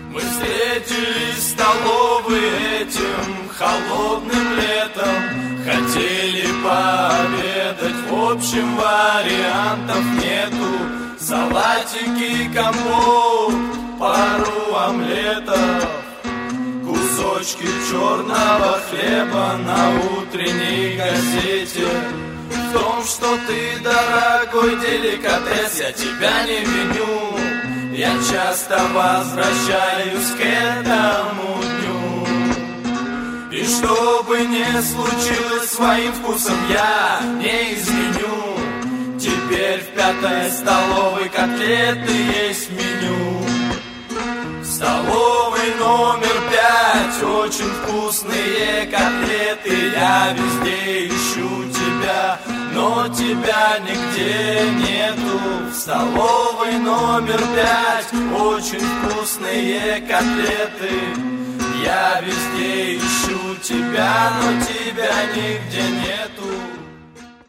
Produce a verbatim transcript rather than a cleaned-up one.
Мы встретились в столовой этим холодным летом, хотели пообедать, в общем вариантов нету. Салатики, компот, пару омлетов, кусочки черного хлеба на утренней газете. В том, что ты, дорогой деликатес, я тебя не виню. Я часто возвращаюсь к этому дню. И что бы ни случилось, своим вкусом я не изменю. Теперь в пятой столовой котлеты есть меню. В столовой номер пять очень вкусные котлеты. Я везде ищу тебя, но тебя нигде нету. В столовой номер пять очень вкусные котлеты. Я везде ищу тебя, но тебя нигде нету.